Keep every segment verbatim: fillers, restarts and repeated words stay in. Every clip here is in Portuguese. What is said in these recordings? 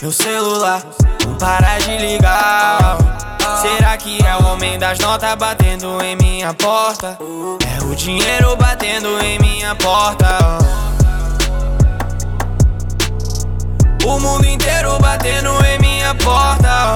Meu celular não para de ligar. Será que é o homem das notas batendo em minha porta? É o dinheiro batendo em minha porta. O mundo inteiro batendo em minha porta.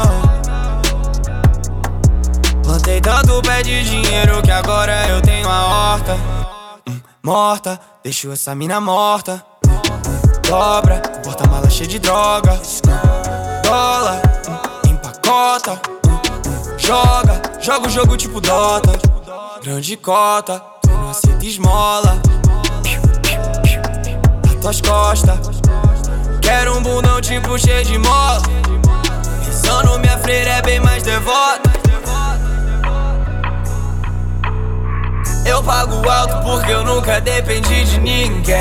Plantei tanto pé de dinheiro que agora eu tenho a horta. hum, Morta, deixou essa mina morta. Dobra, porta-mala cheio de droga. Dólar, hum, empacota. Joga, joga o jogo tipo Dota. Grande cota, tu não aceita esmola. A tuas costas. Quero um bundão tipo cheio de mola. Pensando minha freira é bem mais devota. Eu pago alto porque eu nunca dependi de ninguém.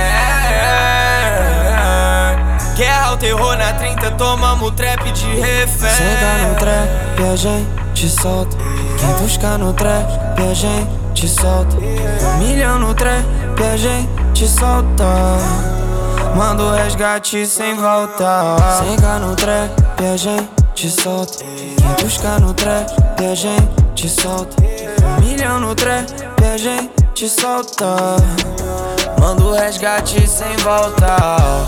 Guerra, o terror na trinta, tomamos trap de refém. Senta no trap e a gente solta. Quem busca no trap e a gente solta. Milhão no trap e a gente solta. Manda o resgate sem volta. Senta no trap e a gente solta. Quem busca no trap e a gente solta. Milhão no trap e a gente solta. Manda o resgate sem volta.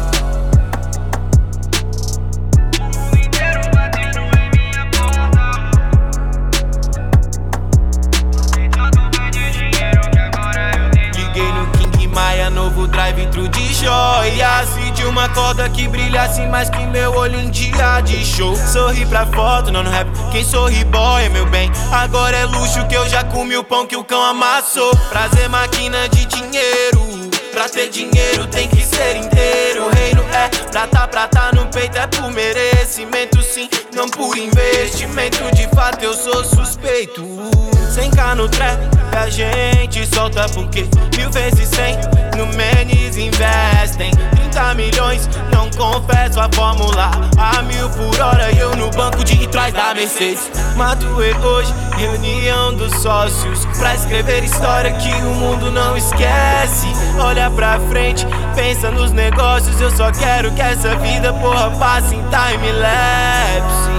Novo drive-thru de joias. De uma corda que brilhasse mais que meu olho em dia de show. Sorri pra foto, não no rap, quem sorri boy é meu bem. Agora é luxo que eu já comi o pão que o cão amassou. Prazer máquina de dinheiro. Pra ter dinheiro tem que ser inteiro. O reino é prata, prata no peito é por merecimento sim, não por investimento. De fato eu sou suspeito. cem k no trap a gente solta porque mil vezes cem no Menes investem. Trinta milhões, não confesso a fórmula. A mil por hora e eu no banco de trás da Mercedes. Matuei hoje, reunião dos sócios, pra escrever história que o mundo não esquece. Olha pra frente, pensa nos negócios. Eu só quero que essa vida porra passe em time-lapse.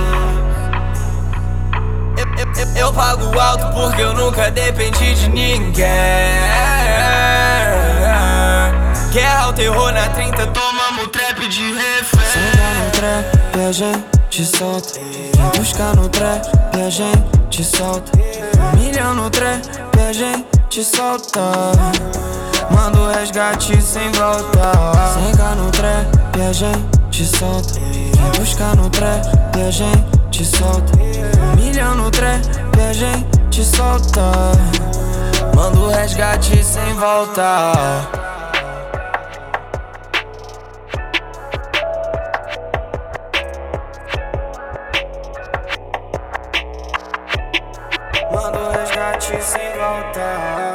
Eu, eu, eu pago alto porque eu nunca dependi de ninguém. Guerra, o terror na trinta, tomamos trap de refém. Senta no trap e a gente solta. Quem busca no trap e a gente solta. Milhão no trap e a gente solta. Manda o resgate sem volta. Senta no trap e a gente solta. Quem busca no trap e a gente solta. Milhão no trap e a gente solta. Manda o resgate sem volta. Manda o resgate sem volta.